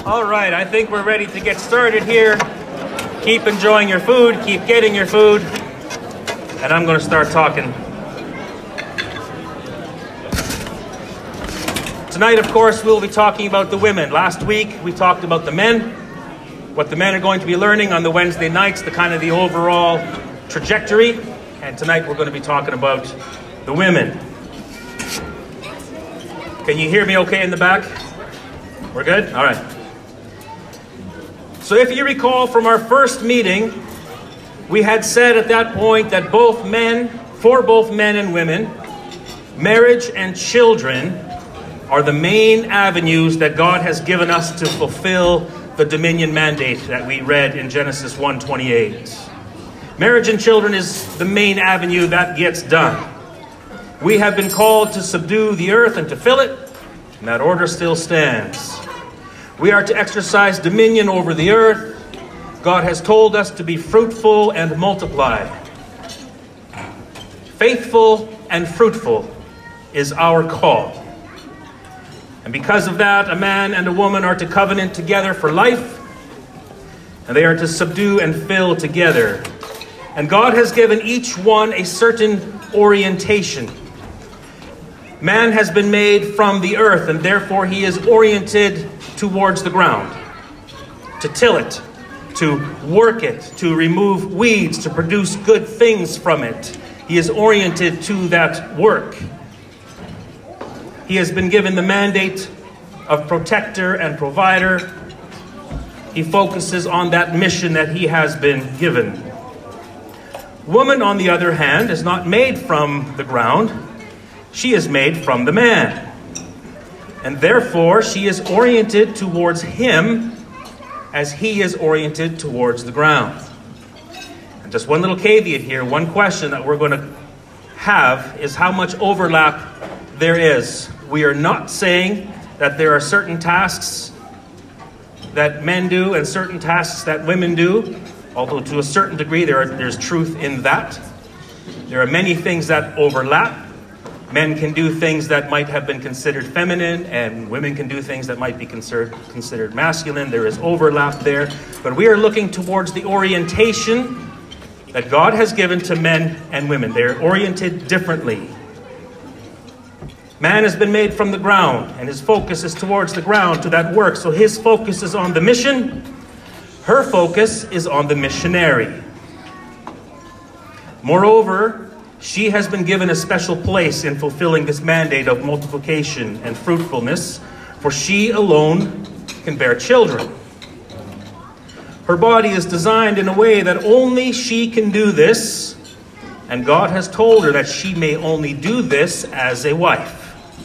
All right, I think we're ready to get started here. Keep enjoying your food, keep getting your food, and I'm going to start talking. Tonight, of course, we'll be talking about the women. Last week, we talked about the men, what the men are going to be learning on the Wednesday nights, the overall trajectory, and tonight we're going to be talking about the women. Can you hear me okay in the back? We're good? All right. So if you recall from our first meeting, we had said at that point that for both men and women, marriage and children are the main avenues that God has given us to fulfill the dominion mandate that we read in Genesis 1:28. Marriage and children is the main avenue that gets done. We have been called to subdue the earth and to fill it, and that order still stands. We are to exercise dominion over the earth. God has told us to be fruitful and multiply. Faithful and fruitful is our call. And because of that, a man and a woman are to covenant together for life, and they are to subdue and fill together. And God has given each one a certain orientation. Man has been made from the earth, and therefore he is oriented towards the ground, to till it, to work it, to remove weeds, to produce good things from it. He is oriented to that work. He has been given the mandate of protector and provider. He focuses on that mission that he has been given. Woman, on the other hand, is not made from the ground. She is made from the man. And therefore, she is oriented towards him as he is oriented towards the ground. And just one little caveat here, one question that we're going to have is how much overlap there is. We are not saying that there are certain tasks that men do and certain tasks that women do, although to a certain degree there's truth in that. There are many things that overlap. Men can do things that might have been considered feminine, and women can do things that might be considered masculine. There is overlap there. But we are looking towards the orientation that God has given to men and women. They are oriented differently. Man has been made from the ground, and his focus is towards the ground, to that work. So his focus is on the mission. Her focus is on the missionary. Moreover, she has been given a special place in fulfilling this mandate of multiplication and fruitfulness, for she alone can bear children. Her body is designed in a way that only she can do this, and God has told her that she may only do this as a wife.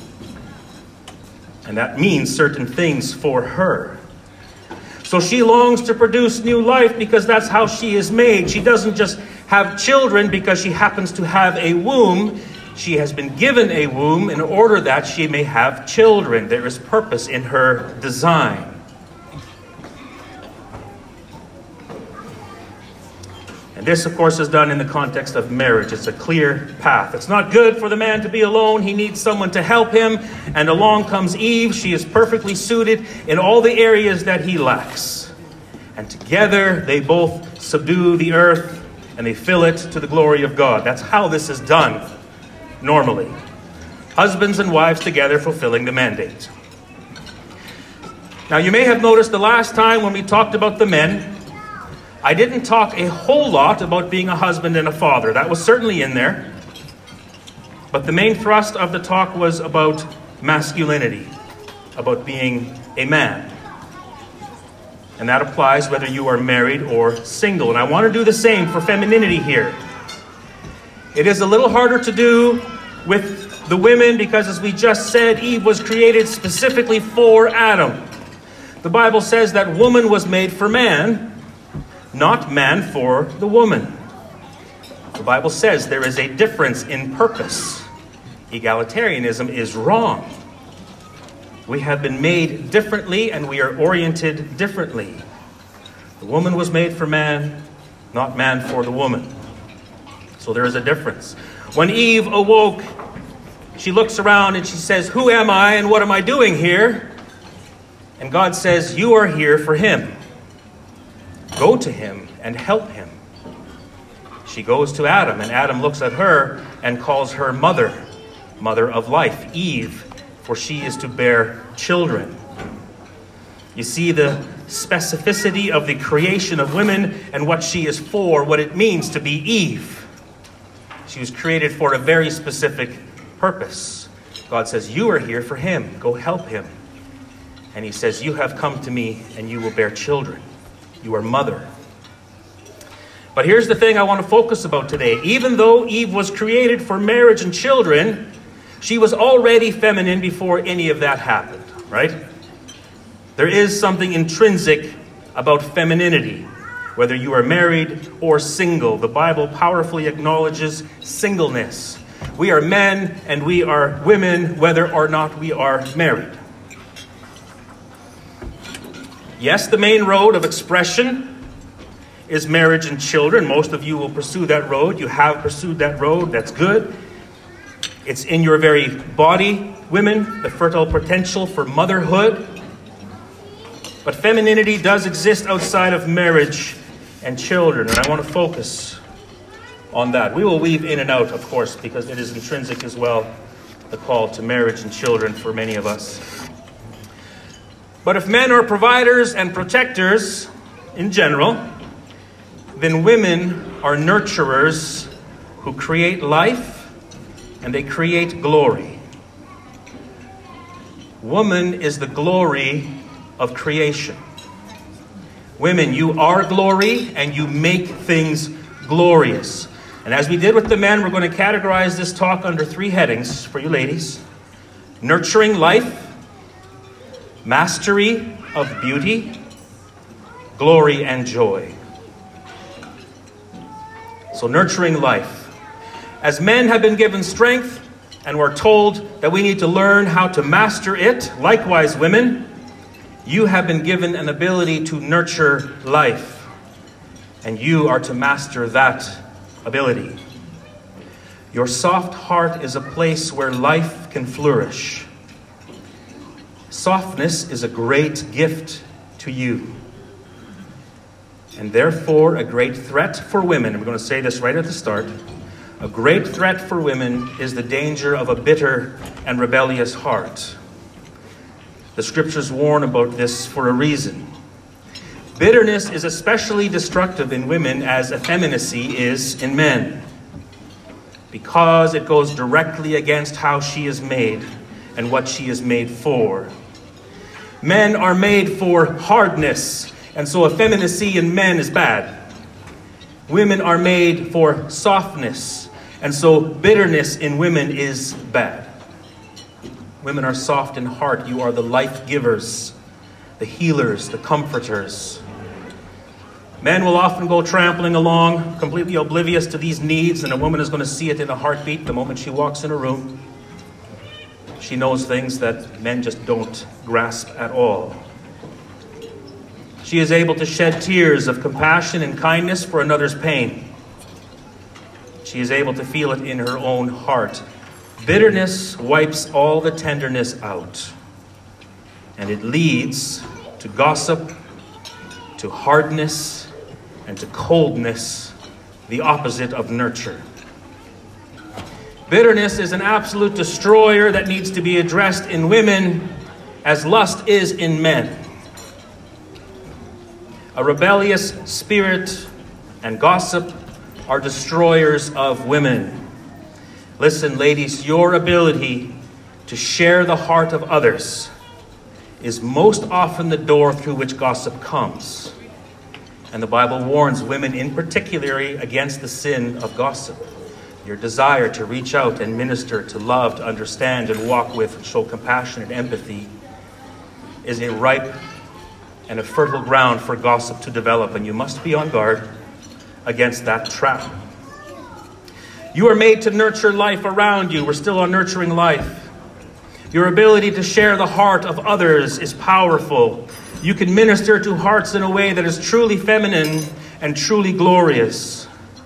And that means certain things for her. So she longs to produce new life because that's how she is made. She doesn't just have children because she happens to have a womb. She has been given a womb in order that she may have children. There is purpose in her design. And this, of course, is done in the context of marriage. It's a clear path. It's not good for the man to be alone. He needs someone to help him. And along comes Eve. She is perfectly suited in all the areas that he lacks. And together they both subdue the earth and they fill it to the glory of God. That's how this is done normally. Husbands and wives together fulfilling the mandate. Now you may have noticed the last time when we talked about the men, I didn't talk a whole lot about being a husband and a father. That was certainly in there. But the main thrust of the talk was about masculinity, about being a man. And that applies whether you are married or single. And I want to do the same for femininity here. It is a little harder to do with the women because, as we just said, Eve was created specifically for Adam. The Bible says that woman was made for man, not man for the woman. The Bible says there is a difference in purpose. Egalitarianism is wrong. We have been made differently and we are oriented differently. The woman was made for man, not man for the woman. So there is a difference. When Eve awoke, she looks around and she says, "Who am I and what am I doing here?" And God says, you are here for him. Go to him and help him. She goes to Adam, and Adam looks at her and calls her mother, mother of life, Eve, for she is to bear children. You see the specificity of the creation of women and what she is for, what it means to be Eve. She was created for a very specific purpose. God says, you are here for him. Go help him. And he says, you have come to me and you will bear children. You are mother. But here's the thing I want to focus about today. Even though Eve was created for marriage and children, she was already feminine before any of that happened, right? There is something intrinsic about femininity, whether you are married or single. The Bible powerfully acknowledges singleness. We are men and we are women, whether or not we are married. Yes, the main road of expression is marriage and children. Most of you will pursue that road. You have pursued that road. That's good. It's in your very body, women, the fertile potential for motherhood. But femininity does exist outside of marriage and children, and I want to focus on that. We will weave in and out, of course, because it is intrinsic as well, the call to marriage and children for many of us. But if men are providers and protectors in general, then women are nurturers who create life and they create glory. Woman is the glory of creation. Women, you are glory and you make things glorious. And as we did with the men, we're going to categorize this talk under 3 headings for you ladies. Nurturing life, mastery of beauty, glory and joy. So nurturing life. As men have been given strength and we're told that we need to learn how to master it, likewise women, you have been given an ability to nurture life. And you are to master that ability. Your soft heart is a place where life can flourish. Softness is a great gift to you. And therefore, a great threat for women, and we're going to say this right at the start, a great threat for women is the danger of a bitter and rebellious heart. The scriptures warn about this for a reason. Bitterness is especially destructive in women as effeminacy is in men, because it goes directly against how she is made and what she is made for. Men are made for hardness, and so effeminacy in men is bad. Women are made for softness, and so bitterness in women is bad. Women are soft in heart. You are the life givers, the healers, the comforters. Men will often go trampling along, completely oblivious to these needs, and a woman is going to see it in a heartbeat the moment she walks in a room. She knows things that men just don't grasp at all. She is able to shed tears of compassion and kindness for another's pain. She is able to feel it in her own heart. Bitterness wipes all the tenderness out, and it leads to gossip, to hardness, and to coldness, the opposite of nurture. Bitterness is an absolute destroyer that needs to be addressed in women as lust is in men. A rebellious spirit and gossip are destroyers of women. Listen, ladies, your ability to share the heart of others is most often the door through which gossip comes. And the Bible warns women in particular against the sin of gossip. Your desire to reach out and minister, to love, to understand and walk with, and show compassion and empathy is a ripe and a fertile ground for gossip to develop, and you must be on guard against that trap. You are made to nurture life around you. We're still on nurturing life. Your ability to share the heart of others is powerful. You can minister to hearts in a way that is truly feminine and truly glorious.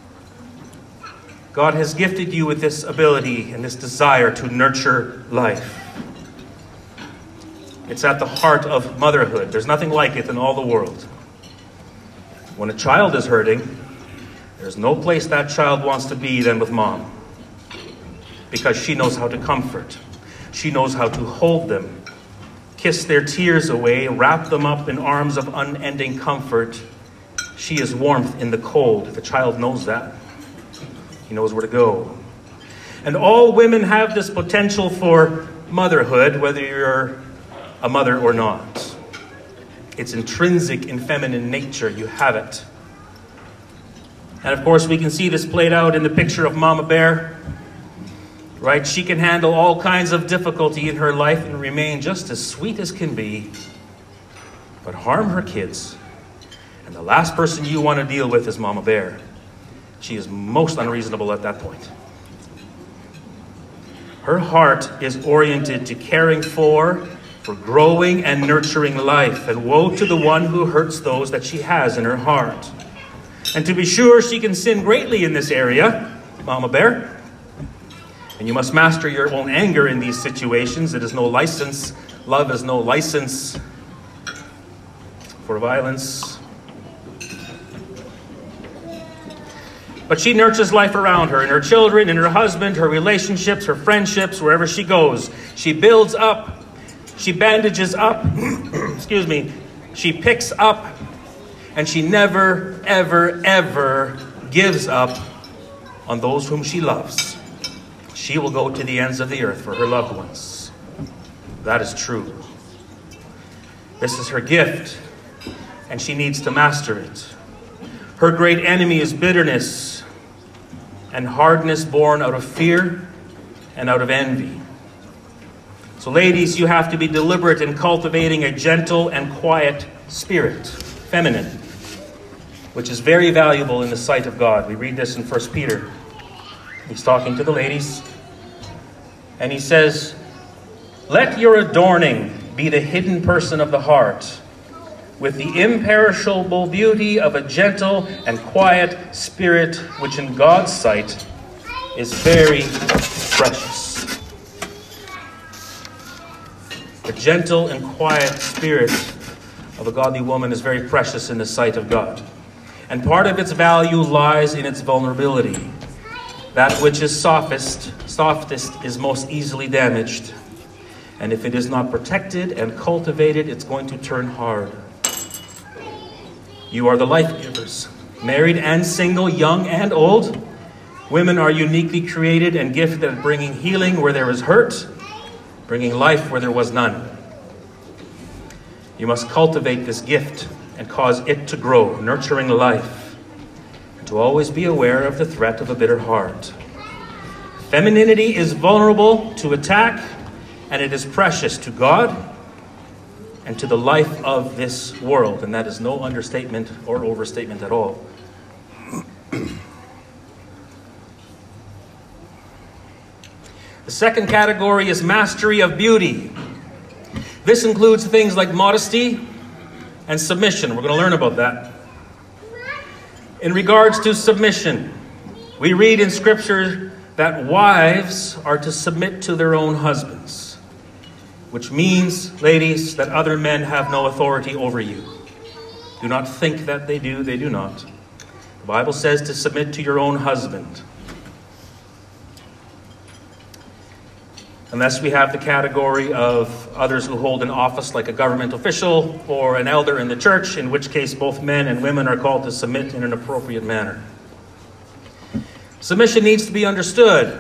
God has gifted you with this ability and this desire to nurture life. It's at the heart of motherhood. There's nothing like it in all the world. When a child is hurting, there's no place that child wants to be than with mom. Because she knows how to comfort. She knows how to hold them, kiss their tears away, wrap them up in arms of unending comfort. She is warmth in the cold. The child knows that. He knows where to go. And all women have this potential for motherhood, whether you're a mother or not. It's intrinsic in feminine nature. You have it. And of course, we can see this played out in the picture of Mama Bear. Right? She can handle all kinds of difficulty in her life and remain just as sweet as can be, but harm her kids. And the last person you want to deal with is Mama Bear. She is most unreasonable at that point. Her heart is oriented to caring for growing and nurturing life. And woe to the one who hurts those that she has in her heart. And to be sure, she can sin greatly in this area, Mama Bear. And you must master your own anger in these situations. It is no license. Love is no license for violence. But she nurtures life around her, in her children, in her husband, her relationships, her friendships, wherever she goes. She builds up. She bandages up. Excuse me. She picks up. And she never, ever, ever gives up on those whom she loves. She will go to the ends of the earth for her loved ones. That is true. This is her gift, and she needs to master it. Her great enemy is bitterness and hardness born out of fear and out of envy. So ladies, you have to be deliberate in cultivating a gentle and quiet spirit, feminine, which is very valuable in the sight of God. We read this in 1 Peter. He's talking to the ladies. And he says, "Let your adorning be the hidden person of the heart, with the imperishable beauty of a gentle and quiet spirit, which in God's sight is very precious." The gentle and quiet spirit of a godly woman is very precious in the sight of God. And part of its value lies in its vulnerability. That which is softest is most easily damaged. And if it is not protected and cultivated, it's going to turn hard. You are the life givers, married and single, young and old. Women are uniquely created and gifted at bringing healing where there is hurt, bringing life where there was none. You must cultivate this gift and cause it to grow, nurturing life. To always be aware of the threat of a bitter heart. Femininity is vulnerable to attack, and it is precious to God and to the life of this world. And that is no understatement or overstatement at all. The second category is mastery of beauty. This includes things like modesty and submission. We're going to learn about that. In regards to submission, we read in Scripture that wives are to submit to their own husbands, which means, ladies, that other men have no authority over you. Do not think that they do. They do not. The Bible says to submit to your own husband. Unless we have the category of others who hold an office like a government official or an elder in the church, in which case both men and women are called to submit in an appropriate manner. Submission needs to be understood,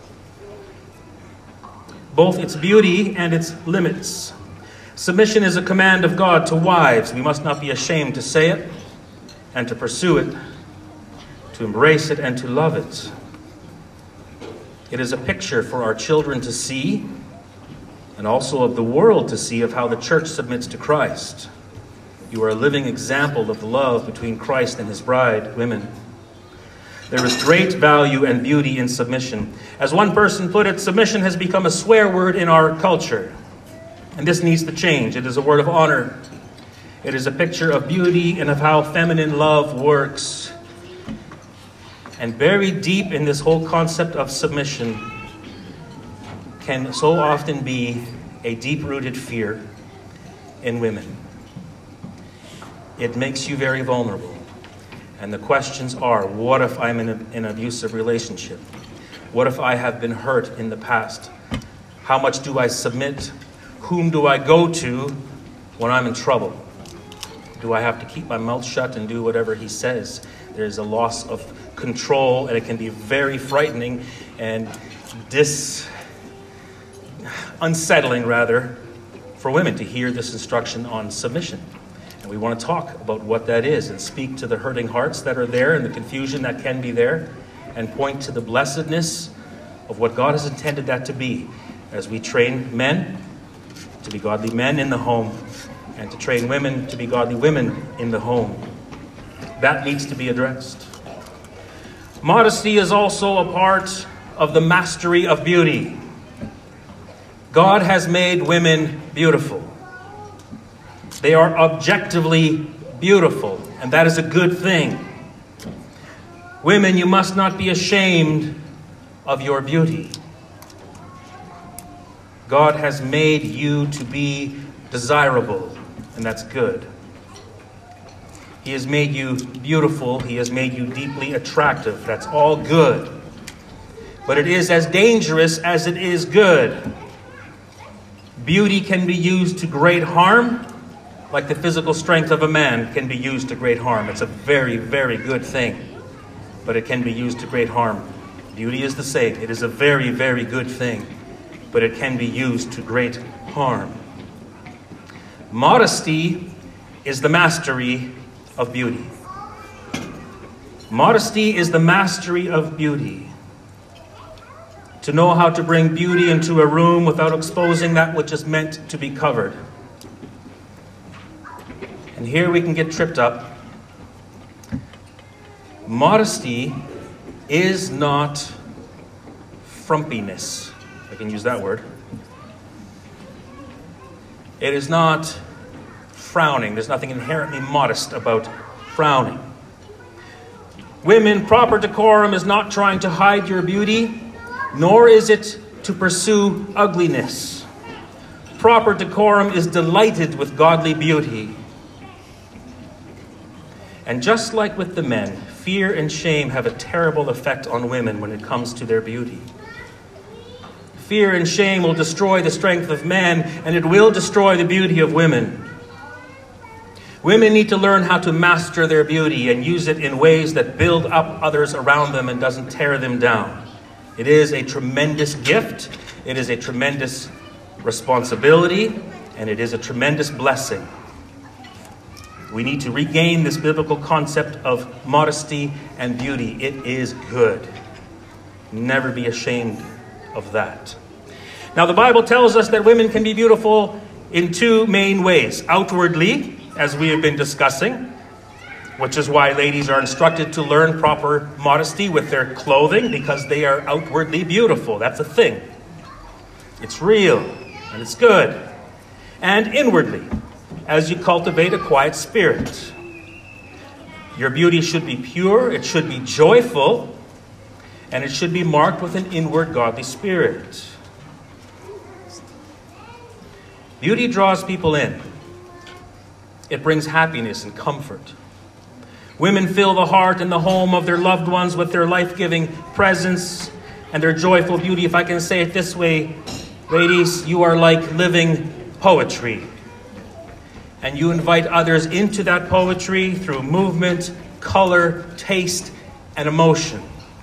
both its beauty and its limits. Submission is a command of God to wives. We must not be ashamed to say it and to pursue it, to embrace it and to love it. It is a picture for our children to see, and also of the world to see, of how the church submits to Christ. You are a living example of the love between Christ and his bride, women. There is great value and beauty in submission. As one person put it, submission has become a swear word in our culture. And this needs to change. It is a word of honor. It is a picture of beauty and of how feminine love works. And buried deep in this whole concept of submission can so often be a deep-rooted fear in women. It makes you very vulnerable. And the questions are, what if I'm in an abusive relationship? What if I have been hurt in the past? How much do I submit? Whom do I go to when I'm in trouble? Do I have to keep my mouth shut and do whatever he says? There's a loss of control, and it can be very frightening and unsettling, rather, for women to hear this instruction on submission. And we want to talk about what that is and speak to the hurting hearts that are there and the confusion that can be there, and point to the blessedness of what God has intended that to be as we train men to be godly men in the home and to train women to be godly women in the home. That needs to be addressed. Modesty is also a part of the mastery of beauty. God has made women beautiful. They are objectively beautiful, and that is a good thing. Women, you must not be ashamed of your beauty. God has made you to be desirable, and that's good. He has made you beautiful. He has made you deeply attractive. That's all good. But it is as dangerous as it is good. Beauty can be used to great harm, like the physical strength of a man can be used to great harm. It's a very, very good thing, but it can be used to great harm. Beauty is the same. It is a very, very good thing, but it can be used to great harm. Modesty is the mastery of beauty. Modesty is the mastery of beauty. To know how to bring beauty into a room without exposing that which is meant to be covered. And here we can get tripped up. Modesty is not frumpiness. I can use that word. It is not frowning. There's nothing inherently modest about frowning. Women, proper decorum is not trying to hide your beauty, nor is it to pursue ugliness. Proper decorum is delighted with godly beauty. And just like with the men, fear and shame have a terrible effect on women when it comes to their beauty. Fear and shame will destroy the strength of men, and it will destroy the beauty of women. Women need to learn how to master their beauty and use it in ways that build up others around them and doesn't tear them down. It is a tremendous gift, it is a tremendous responsibility, and it is a tremendous blessing. We need to regain this biblical concept of modesty and beauty. It is good. Never be ashamed of that. Now, the Bible tells us that women can be beautiful in two main ways. Outwardly, as we have been discussing, which is why ladies are instructed to learn proper modesty with their clothing, because they are outwardly beautiful. That's a thing. It's real, and it's good. And inwardly, as you cultivate a quiet spirit. Your beauty should be pure, it should be joyful, and it should be marked with an inward godly spirit. Beauty draws people in. It brings happiness and comfort. Women fill the heart and the home of their loved ones with their life-giving presence and their joyful beauty. If I can say it this way, ladies, you are like living poetry. And you invite others into that poetry through movement, color, taste, and emotion.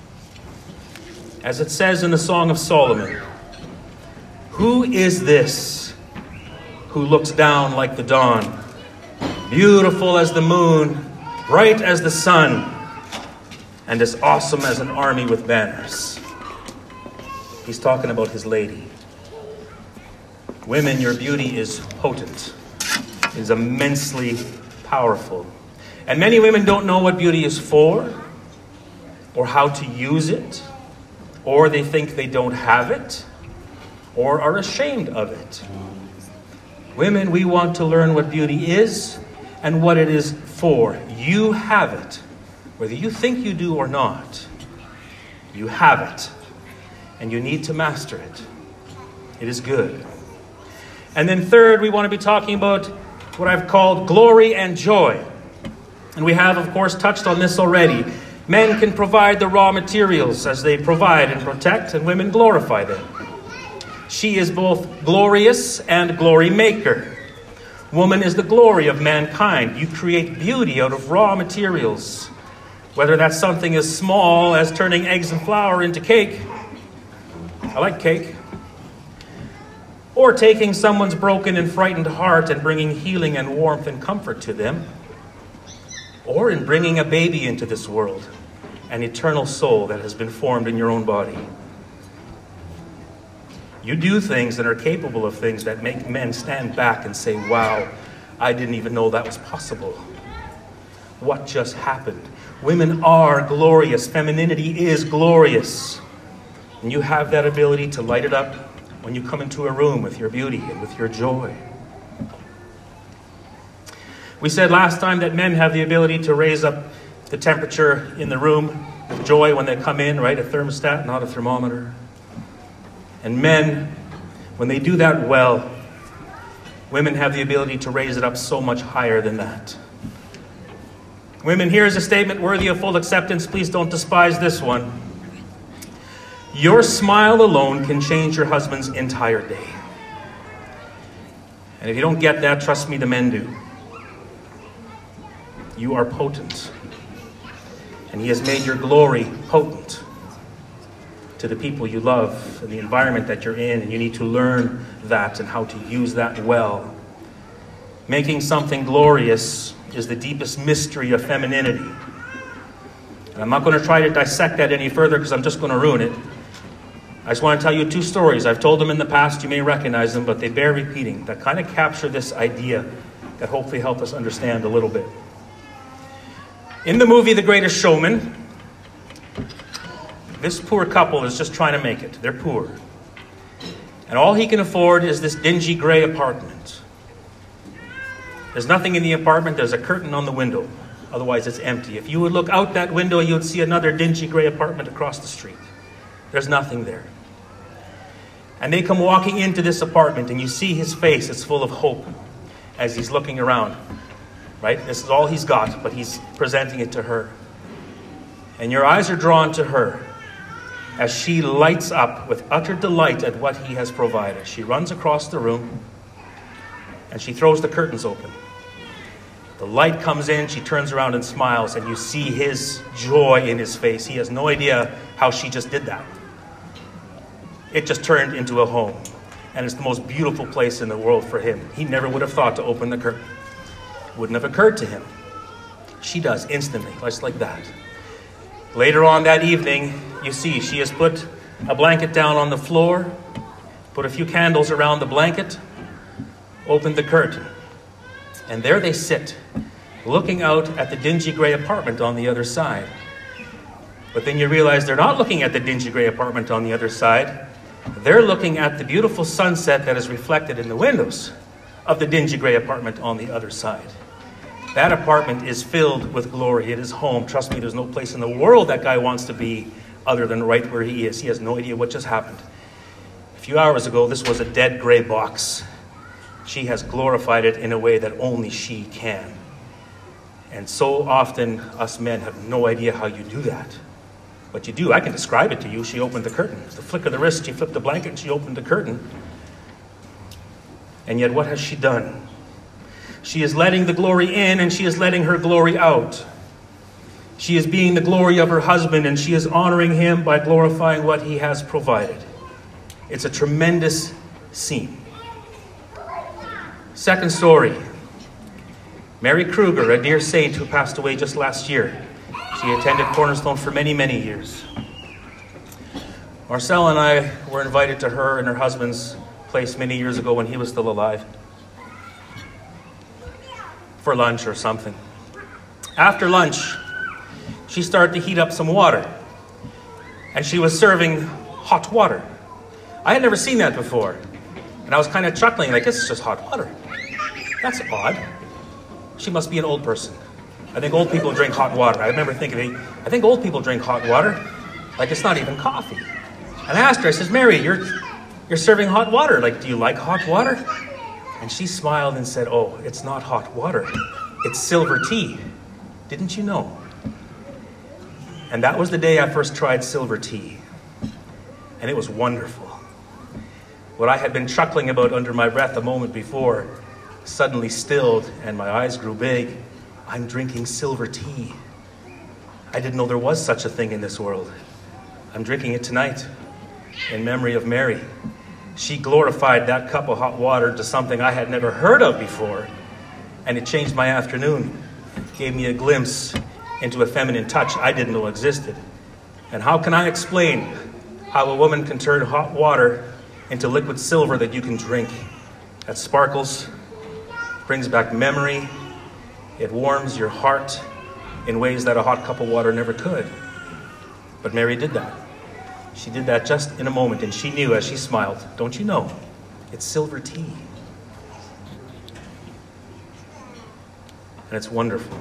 As it says in the Song of Solomon, who is this who looks down like the dawn, beautiful as the moon, bright as the sun, and as awesome as an army with banners? He's talking about his lady. Women, your beauty is potent. It is immensely powerful. And many women don't know what beauty is for, or how to use it, or they think they don't have it, or are ashamed of it. Women, we want to learn what beauty is and what it is for. You have it. Whether you think you do or not, you have it. And you need to master it. It is good. And then third, we want to be talking about what I've called glory and joy. And we have, of course, touched on this already. Men can provide the raw materials as they provide and protect, and women glorify them. She is both glorious and glory maker. Woman is the glory of mankind. You create beauty out of raw materials. Whether that's something as small as turning eggs and flour into cake. I like cake. Or taking someone's broken and frightened heart and bringing healing and warmth and comfort to them. Or in bringing a baby into this world, an eternal soul that has been formed in your own body. You do things and are capable of things that make men stand back and say, wow, I didn't even know that was possible. What just happened? Women are glorious. Femininity is glorious. And you have that ability to light it up when you come into a room with your beauty and with your joy. We said last time that men have the ability to raise up the temperature in the room with joy when they come in, right? A thermostat, not a thermometer. And men, when they do that well, women have the ability to raise it up so much higher than that. Women, here is a statement worthy of full acceptance. Please don't despise this one. Your smile alone can change your husband's entire day. And if you don't get that, trust me, the men do. You are potent. And he has made your glory potent to the people you love and the environment that you're in, and you need to learn that and how to use that well. Making something glorious is the deepest mystery of femininity. And I'm not going to try to dissect that any further because I'm just going to ruin it. I just want to tell you two stories. I've told them in the past, you may recognize them, but they bear repeating, that kind of capture this idea that hopefully help us understand a little bit. In the movie The Greatest Showman, this poor couple is just trying to make it. They're poor. And all he can afford is this dingy gray apartment. There's nothing in the apartment. There's a curtain on the window. Otherwise, it's empty. If you would look out that window, you would see another dingy gray apartment across the street. There's nothing there. And they come walking into this apartment, and you see his face. It's full of hope as he's looking around. Right? This is all he's got, but he's presenting it to her. And your eyes are drawn to her as she lights up with utter delight at what he has provided. She runs across the room and she throws the curtains open. The light comes in, she turns around and smiles, and you see his joy in his face. He has no idea how she just did that. It just turned into a home. And it's the most beautiful place in the world for him. He never would have thought to open the curtain. Wouldn't have occurred to him. She does instantly, just like that. Later on that evening, you see she has put a blanket down on the floor, put a few candles around the blanket, opened the curtain. And there they sit, looking out at the dingy gray apartment on the other side. But then you realize they're not looking at the dingy gray apartment on the other side. They're looking at the beautiful sunset that is reflected in the windows of the dingy gray apartment on the other side. That apartment is filled with glory. It is home. Trust me, there's no place in the world that guy wants to be other than right where he is. He has no idea what just happened. A few hours ago, this was a dead gray box. She has glorified it in a way that only she can. And so often, us men have no idea how you do that. But you do. I can describe it to you. She opened the curtain. With the flick of the wrist, she flipped the blanket and she opened the curtain. And yet, what has she done? She is letting the glory in and she is letting her glory out. She is being the glory of her husband and she is honoring him by glorifying what he has provided. It's a tremendous scene. Second story. Mary Kruger, a dear saint who passed away just last year. She attended Cornerstone for many, many years. Marcel and I were invited to her and her husband's place many years ago when he was still alive. For lunch or something. After lunch, she started to heat up some water. And she was serving hot water. I had never seen that before. And I was kind of chuckling, like, this is just hot water. That's odd. She must be an old person. I think old people drink hot water. I remember thinking, I think old people drink hot water. Like, it's not even coffee. And I asked her, I says, Mary, you're serving hot water. Like, do you like hot water? And she smiled and said, "Oh, it's not hot water. It's silver tea. Didn't you know?" And that was the day I first tried silver tea. And it was wonderful. What I had been chuckling about under my breath a moment before suddenly stilled, and my eyes grew big. I'm drinking silver tea. I didn't know there was such a thing in this world. I'm drinking it tonight in memory of Mary. She glorified that cup of hot water to something I had never heard of before, and it changed my afternoon. Gave me a glimpse into a feminine touch I didn't know existed. And how can I explain how a woman can turn hot water into liquid silver that you can drink? That sparkles, brings back memory, it warms your heart in ways that a hot cup of water never could. But Mary did that. She did that just in a moment, and she knew as she smiled, don't you know, it's silver tea. And it's wonderful.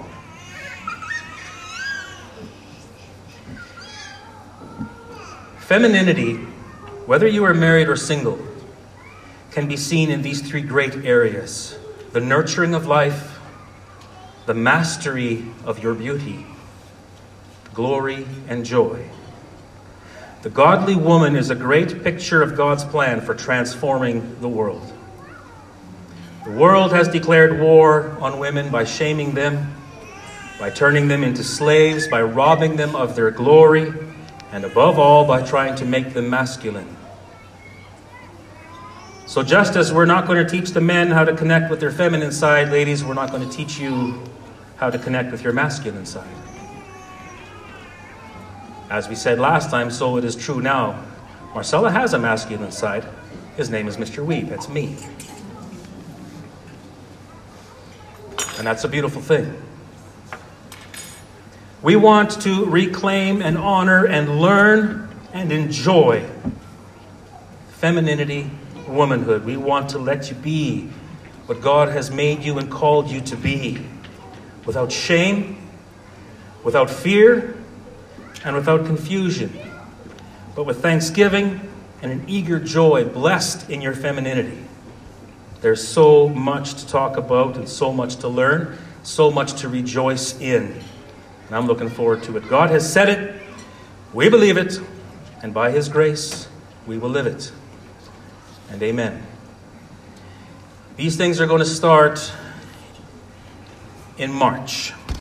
Femininity, whether you are married or single, can be seen in these three great areas: the nurturing of life, the mastery of your beauty, glory and joy. The godly woman is a great picture of God's plan for transforming the world. The world has declared war on women by shaming them, by turning them into slaves, by robbing them of their glory, and above all, by trying to make them masculine. So just as we're not going to teach the men how to connect with their feminine side, ladies, we're not going to teach you how to connect with your masculine side. As we said last time, so it is true now. Marcella has a masculine side. His name is Mr. Weeb. That's me. And that's a beautiful thing. We want to reclaim and honor and learn and enjoy femininity, womanhood. We want to let you be what God has made you and called you to be, without shame, without fear, and without confusion, but with thanksgiving and an eager joy, blessed in your femininity. There's so much to talk about and so much to learn, so much to rejoice in. And I'm looking forward to it. God has said it, we believe it, and by His grace, we will live it. And amen. These things are going to start in March.